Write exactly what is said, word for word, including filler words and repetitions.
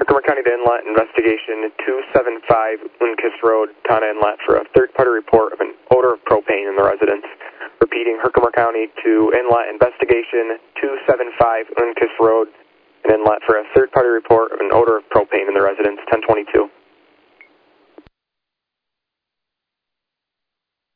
Herkimer County to Inlet Investigation two seventy-five Uncas Road, Tana Inlet, for a third-party report of an odor of propane in the residence. Repeating, Herkimer County to Inlet Investigation two seventy-five Uncas Road and Inlet for a third-party report of an odor of propane in the residence, ten twenty-two.